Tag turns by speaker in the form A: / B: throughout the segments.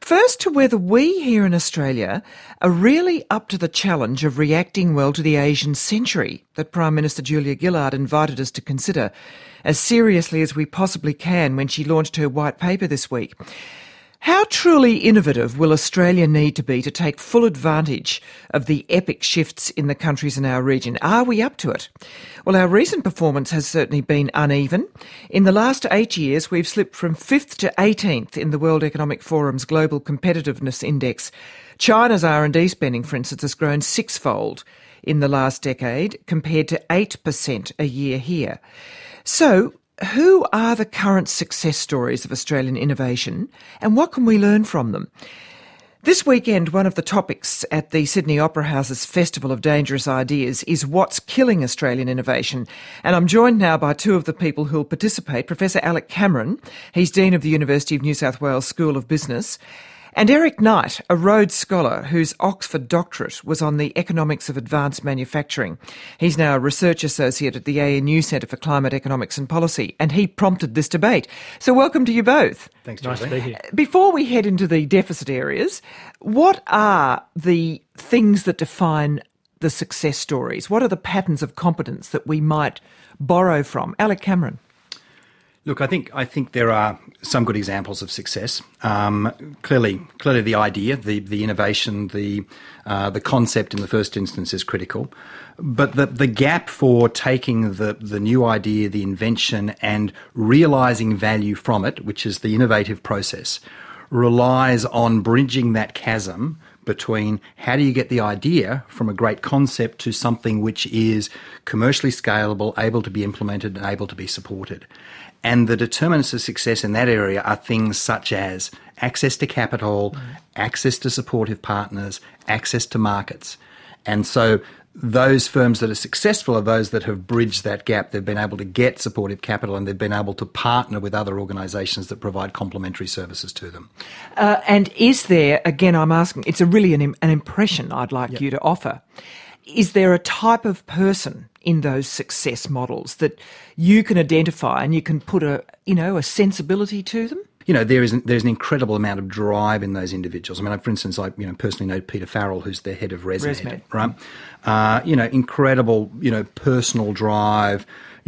A: First, to whether we here in Australia are really up to the challenge of reacting well to the Asian century that Prime Minister Julia Gillard invited us to consider as seriously as we possibly can when she launched her white paper this week. How truly innovative will Australia need to be to take full advantage of the epic shifts in the countries in our region? Are we up to it? Well, our recent performance has certainly been uneven. In the last 8 years, we've slipped from 5th to 18th in the World Economic Forum's Global Competitiveness Index. China's R&D spending, for instance, has grown sixfold in the last decade, compared to 8% a year here. So, who are the current success stories of Australian innovation, and what can we learn from them? This weekend, one of the topics at the Sydney Opera House's Festival of Dangerous Ideas is what's killing Australian innovation. And I'm joined now by two of the people who'll participate. Professor Alec Cameron, he's Dean of the University of New South Wales School of Business, and Eric Knight, a Rhodes Scholar whose Oxford doctorate was on the economics of advanced manufacturing. He's now a research associate at the ANU Centre for Climate Economics and Policy, and he prompted this debate. So welcome to you both.
B: Thanks,
C: nice to be here.
A: Before we head into the deficit areas, what are the things that define the success stories? What are the patterns of competence that we might borrow from? Alec Cameron.
B: Look, I think there are some good examples of success. Clearly, the idea, the innovation, the concept in the first instance is critical. But the gap for taking the new idea, the invention, and realising value from it, which is the innovative process, relies on bridging that chasm between how do you get the idea from a great concept to something which is commercially scalable, able to be implemented and able to be supported. And the determinants of success in that area are things such as access to capital, access to supportive partners, access to markets. And so those firms that are successful are those that have bridged that gap. They've been able to get supportive capital and they've been able to partner with other organisations that provide complementary services to them.
A: And is there, again, I'm asking, it's really an impression I'd like you to offer. Is there a type of person in those success models that you can identify and you can put a sensibility to them?
B: There's an incredible amount of drive in those individuals. I mean, for instance, I personally know Peter Farrell, who's the head of ResMed. Right? Incredible, personal drive.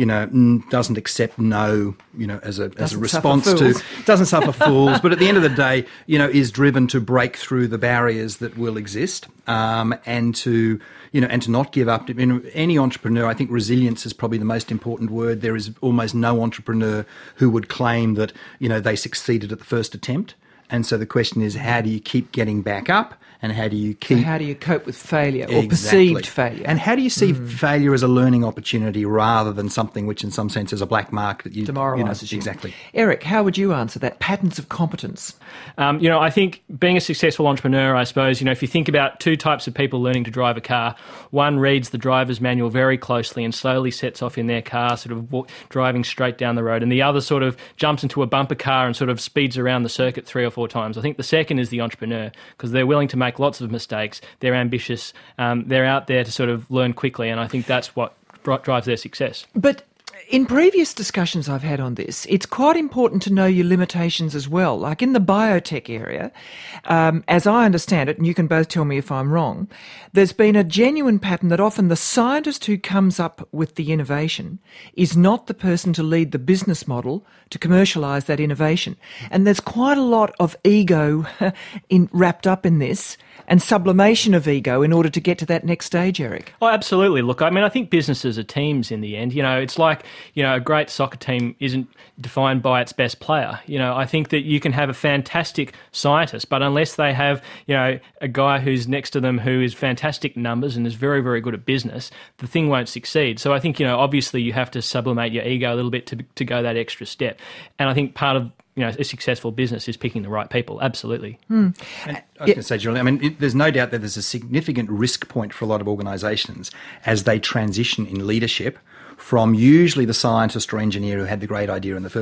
B: Doesn't accept no, as a response to, doesn't suffer fools, but at the end of the day, is driven to break through the barriers that will exist, and to not give up. Any entrepreneur, I think resilience is probably the most important word. There is almost no entrepreneur who would claim that, they succeeded at the first attempt. And so the question is, how do you keep getting back up? And how do you keep...
A: So how do you cope with failure or perceived failure?
B: And how do you see failure as a learning opportunity rather than something which in some sense is a black mark that you...
A: Demoralises you.
B: Exactly.
A: Eric, how would you answer that? Patterns of competence.
C: I think being a successful entrepreneur, I suppose, if you think about two types of people learning to drive a car, one reads the driver's manual very closely and slowly sets off in their car, sort of driving straight down the road, and the other sort of jumps into a bumper car and sort of speeds around the circuit 3 or 4 times. I think the second is the entrepreneur, because they're willing to make lots of mistakes, they're ambitious, they're out there to sort of learn quickly, and I think that's what drives their success.
A: But in previous discussions I've had on this, it's quite important to know your limitations as well. Like in the biotech area, as I understand it, and you can both tell me if I'm wrong, there's been a genuine pattern that often the scientist who comes up with the innovation is not the person to lead the business model to commercialise that innovation. And there's quite a lot of ego wrapped up in this, and sublimation of ego in order to get to that next stage, Eric.
C: Oh, absolutely. Look, I mean, I think businesses are teams in the end. It's like, a great soccer team isn't defined by its best player. I think that you can have a fantastic scientist, but unless they have, a guy who's next to them who is fantastic numbers and is very, very good at business, the thing won't succeed. So I think, obviously you have to sublimate your ego a little bit to go that extra step. And I think part of a successful business is picking the right people. Absolutely.
B: And I was going to say, Julian, there's no doubt that there's a significant risk point for a lot of organisations as they transition in leadership from usually the scientist or engineer who had the great idea in the first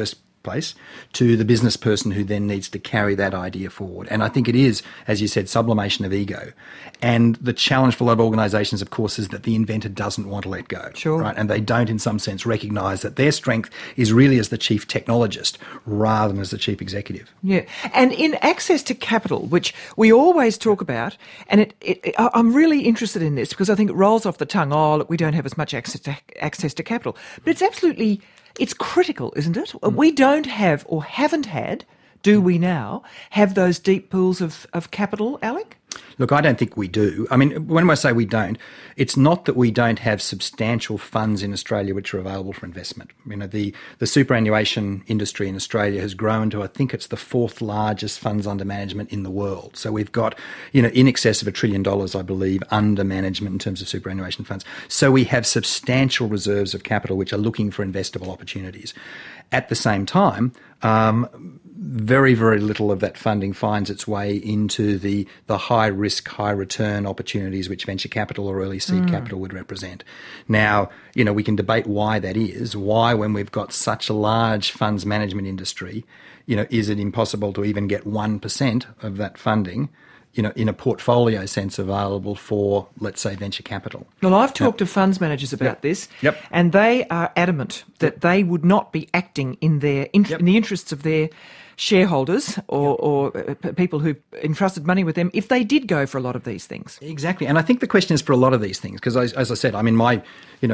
B: place to the business person who then needs to carry that idea forward. And I think it is, as you said, sublimation of ego. And the challenge for a lot of organisations, of course, is that the inventor doesn't want to let go.
A: Sure.
B: Right? And they don't, in some sense, recognise that their strength is really as the chief technologist rather than as the chief executive.
A: Yeah. And in access to capital, which we always talk about, and I'm really interested in this because I think it rolls off the tongue, oh, look, we don't have as much access to capital. But it's absolutely, it's critical, isn't it? We don't have, or haven't had, do we now, have those deep pools of capital, Alec?
B: Look, I don't think we do. I mean, when I say we don't, it's not that we don't have substantial funds in Australia which are available for investment. You know, the superannuation industry in Australia has grown to, I think it's the 4th largest funds under management in the world. So we've got, in excess of $1 trillion, I believe, under management in terms of superannuation funds. So we have substantial reserves of capital which are looking for investable opportunities. At the same time, very, very little of that funding finds its way into the high risk, high return opportunities which venture capital or early seed capital would represent. Now, we can debate why that is. Why, when we've got such a large funds management industry, is it impossible to even get 1% of that funding, in a portfolio sense available for, let's say, venture capital?
A: Well, I've talked to funds managers about this, and they are adamant that they would not be acting in their in the interests of their shareholders or people who entrusted money with them if they did go for a lot of these things.
B: Exactly. And I think the question is for a lot of these things, because as I said, I mean, my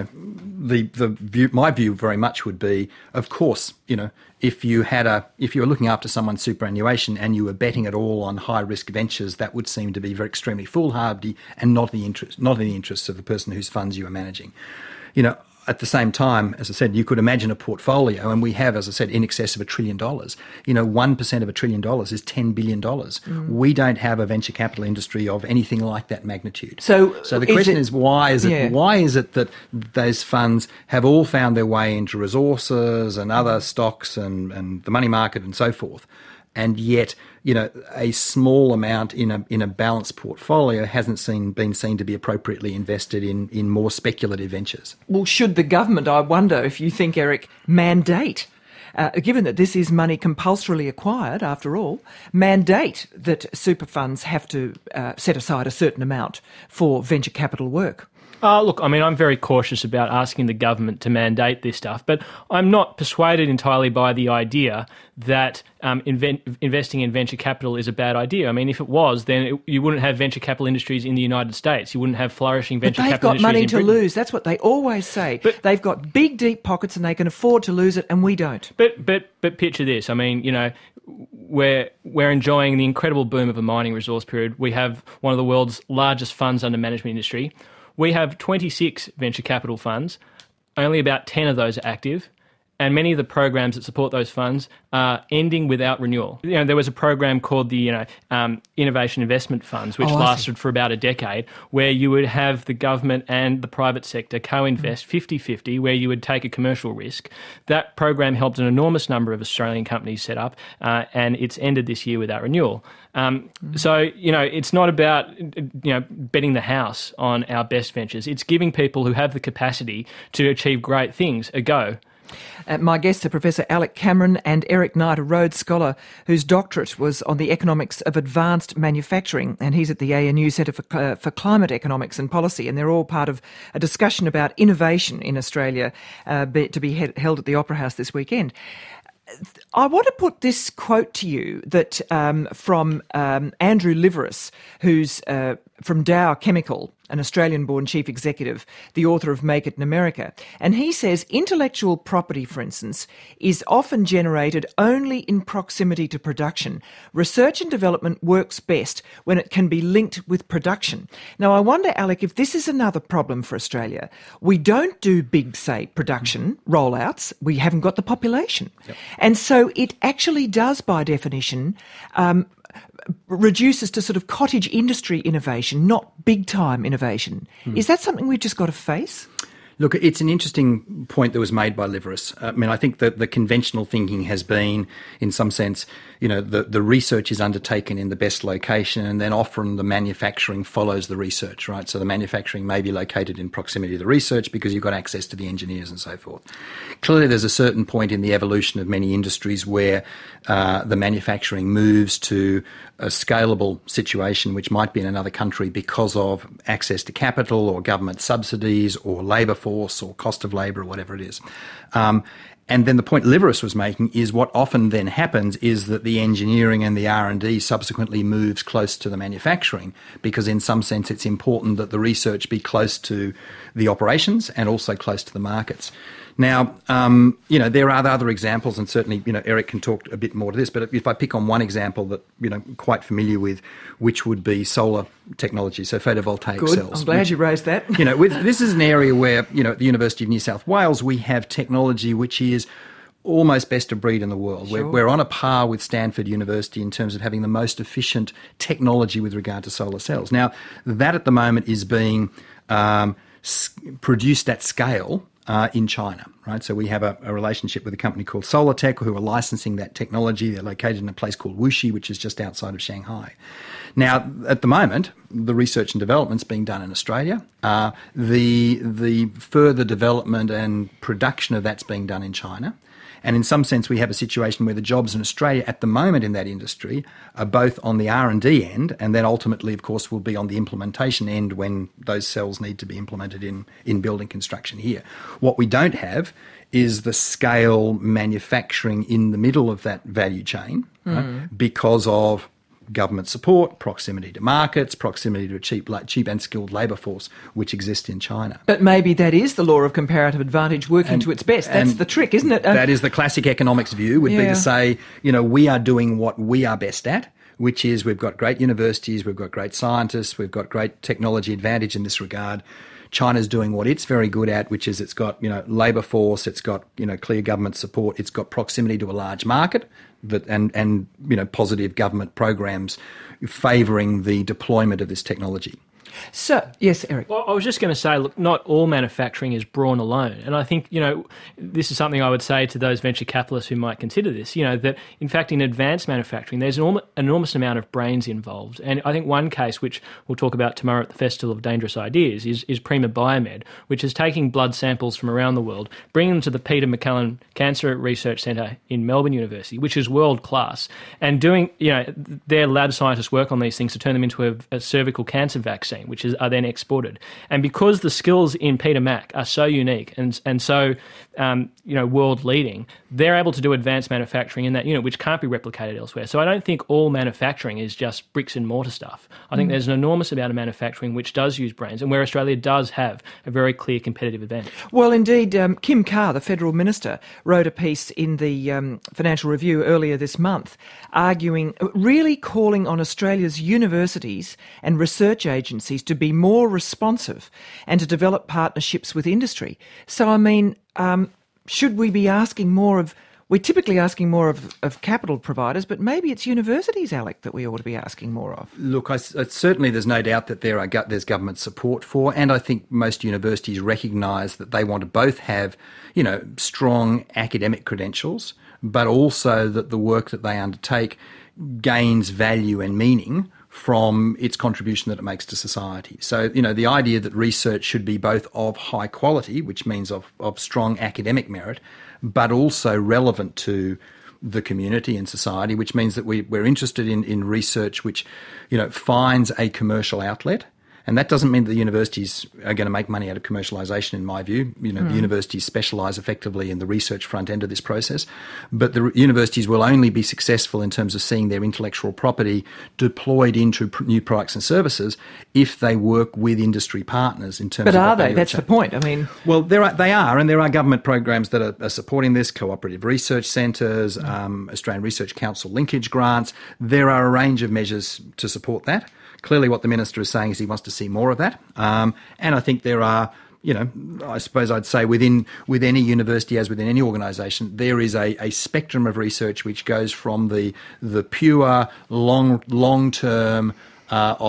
B: view very much would be, of course, if you were looking after someone's superannuation and you were betting it all on high risk ventures, that would seem to be very extremely foolhardy and not in the interests of the person whose funds you are managing. At the same time, as I said, you could imagine a portfolio, and we have, as I said, in excess of $1 trillion. 1% of $1 trillion is $10 billion. We don't have a venture capital industry of anything like that magnitude. So the question is, why is it that those funds have all found their way into resources and other stocks and the money market and so forth, and yet, a small amount in a balanced portfolio hasn't been seen to be appropriately invested in more speculative ventures? Well,
A: should the government, I wonder if you think, Eric, mandate, given that this is money compulsorily acquired, after all, mandate that super funds have to set aside a certain amount for venture capital work?
C: Look, I mean, I'm very cautious about asking the government to mandate this stuff, but I'm not persuaded entirely by the idea that investing in venture capital is a bad idea. I mean, if it was, then you wouldn't have venture capital industries in the United States. You wouldn't have flourishing venture capital industries in Britain.
A: But they've got money to lose. That's what they always say. But they've got big, deep pockets and they can afford to lose it, and we don't.
C: But picture this. I mean, we're enjoying the incredible boom of a mining resource period. We have one of the world's largest funds under management industry. We have 26 venture capital funds. Only about 10 of those are active. And many of the programs that support those funds are ending without renewal. There was a program called the Innovation Investment Funds, which lasted for about a decade, where you would have the government and the private sector co-invest 50-50, where you would take a commercial risk. That program helped an enormous number of Australian companies set up, and it's ended this year without renewal. So, it's not about, betting the house on our best ventures. It's giving people who have the capacity to achieve great things a go.
A: My guests are Professor Alec Cameron and Eric Knight, a Rhodes Scholar whose doctorate was on the economics of advanced manufacturing, and he's at the ANU Centre for Climate Economics and Policy, and they're all part of a discussion about innovation in Australia to be held at the Opera House this weekend. I want to put this quote to you that from Andrew Liveris, who's from Dow Chemical, an Australian-born chief executive, the author of Make It in America. And he says intellectual property, for instance, is often generated only in proximity to production. Research and development works best when it can be linked with production. Now, I wonder, Alec, if this is another problem for Australia. We don't do big, say, production rollouts. We haven't got the population. Yep. And so it actually does, by definition, reduces to sort of cottage industry innovation, not big-time innovation. Is that something we've just got to face?
B: Look, it's an interesting point that was made by Liveris. I mean, I think that the conventional thinking has been, in some sense, the research is undertaken in the best location, and then often the manufacturing follows the research, right? So the manufacturing may be located in proximity to the research because you've got access to the engineers and so forth. Clearly, there's a certain point in the evolution of many industries where the manufacturing moves to a scalable situation which might be in another country because of access to capital or government subsidies or labour force or cost of labour or whatever it is. And then the point Liveris was making is what often then happens is that the engineering and the R&D subsequently moves close to the manufacturing, because in some sense it's important that the research be close to the operations and also close to the markets. Now, there are other examples, and certainly, Eric can talk a bit more to this, but if I pick on one example that, quite familiar with, which would be solar technology, so photovoltaic cells.
A: I'm glad you raised that.
B: This is an area where, at the University of New South Wales, we have technology which is almost best of breed in the world.
A: Sure.
B: We're on a par with Stanford University in terms of having the most efficient technology with regard to solar cells. Now, that at the moment is being produced at scale in China, right? So we have a relationship with a company called SolarTech who are licensing that technology. They're located in a place called Wuxi, which is just outside of Shanghai. Now, at the moment, the research and development's being done in Australia. The further development and production of that's being done in China. And in some sense, we have a situation where the jobs in Australia at the moment in that industry are both on the R&D end, and then ultimately, of course, will be on the implementation end when those cells need to be implemented in building construction here. What we don't have is the scale manufacturing in the middle of that value chain, right? Because of government support, proximity to markets, proximity to a cheap and skilled labour force which exists in China.
A: But maybe that is the law of comparative advantage working to its best. That's the trick, isn't it?
B: That is the classic economics view, would be to say, we are doing what we are best at, which is we've got great universities, we've got great scientists, we've got great technology advantage in this regard. China's doing what it's very good at, which is it's got, labour force, it's got, clear government support, it's got proximity to a large market, and positive government programs favouring the deployment of this technology.
A: So, yes, Eric.
C: Well, I was just going to say, look, not all manufacturing is brawn alone. And I think, this is something I would say to those venture capitalists who might consider this, that in fact in advanced manufacturing, there's an enormous amount of brains involved. And I think one case, which we'll talk about tomorrow at the Festival of Dangerous Ideas, is Prima Biomed, which is taking blood samples from around the world, bringing them to the Peter MacCallum Cancer Research Centre in Melbourne University, which is world class, and doing, their lab scientists work on these things to turn them into a cervical cancer vaccine, which are then exported. And because the skills in Peter Mac are so unique and so world leading, they're able to do advanced manufacturing in that unit, which can't be replicated elsewhere. So I don't think all manufacturing is just bricks and mortar stuff. I think there's an enormous amount of manufacturing which does use brains, and where Australia does have a very clear competitive advantage.
A: Well, indeed, Kim Carr, the Federal Minister, wrote a piece in the Financial Review earlier this month, really calling on Australia's universities and research agencies to be more responsive and to develop partnerships with industry. So, I mean, should we be asking more of... We're typically asking more of capital providers, but maybe it's universities, Alec, that we ought to be asking more of.
B: Look, certainly there's no doubt that there's government support for, and I think most universities recognise that they want to both have, strong academic credentials, but also that the work that they undertake gains value and meaning from its contribution that it makes to society. So, the idea that research should be both of high quality, which means of strong academic merit, but also relevant to the community and society, which means that we're interested in research which, finds a commercial outlet. And that doesn't mean that the universities are going to make money out of commercialisation, in my view. The universities specialise effectively in the research front end of this process. But the universities will only be successful in terms of seeing their intellectual property deployed into new products and services if they work with industry partners in terms of...
A: But are they? That's the point. I mean...
B: Well, they are, and there are government programs that are supporting this, cooperative research centres, Australian Research Council linkage grants. There are a range of measures to support that. Clearly what the Minister is saying is he wants to see more of that. And I think there are, I suppose I'd say with any university, as within any organisation, there is a spectrum of research which goes from the pure long-term of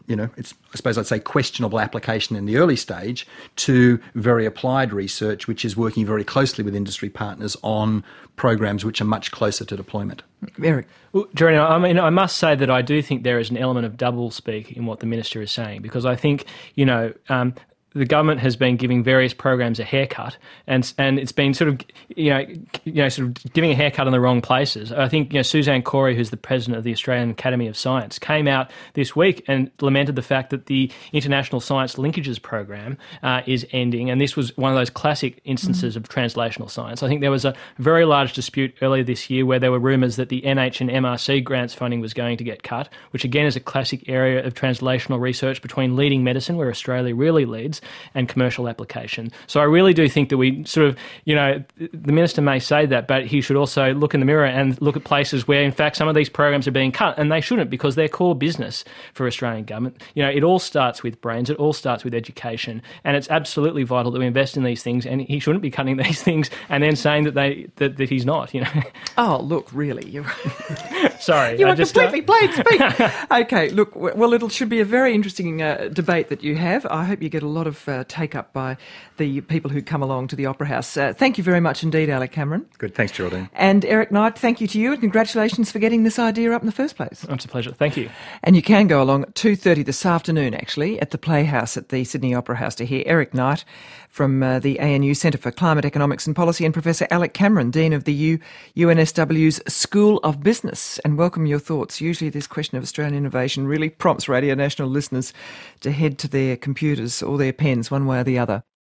B: it's, I suppose I'd say, questionable application in the early stage, to very applied research, which is working very closely with industry partners on programs which are much closer to deployment.
A: Eric?
C: Well, Jeremy, I must say that I do think there is an element of double speak in what the Minister is saying, because I think, the government has been giving various programs a haircut, and it's been sort of giving a haircut in the wrong places. I think Suzanne Corey, who's the president of the Australian Academy of Science, came out this week and lamented the fact that the International Science Linkages program is ending, and this was one of those classic instances of translational science. I think there was a very large dispute earlier this year where there were rumours that the NH and MRC grants funding was going to get cut, which again is a classic area of translational research between leading medicine, where Australia really leads, and commercial application. So I really do think that we sort of, the Minister may say that, but he should also look in the mirror and look at places where, in fact, some of these programs are being cut, and they shouldn't, because they're core business for Australian government. It all starts with brains, it all starts with education, and it's absolutely vital that we invest in these things, and he shouldn't be cutting these things and then saying that he's not,
A: Oh, look, really?
C: Sorry.
A: You are completely plain speak. Okay, look, well, it should be a very interesting debate that you have. I hope you get a lot of take-up by the people who come along to the Opera House. Thank you very much indeed, Alec Cameron.
B: Good, thanks, Geraldine.
A: And Eric Knight, thank you to you, and congratulations for getting this idea up in the first place.
C: It's a pleasure. Thank you.
A: And you can go along at 2:30 this afternoon, actually, at the Playhouse at the Sydney Opera House to hear Eric Knight from the ANU Centre for Climate Economics and Policy, and Professor Alec Cameron, Dean of the UNSW's School of Business. And welcome your thoughts. Usually this question of Australian innovation really prompts Radio National listeners to head to their computers or their pens one way or the other.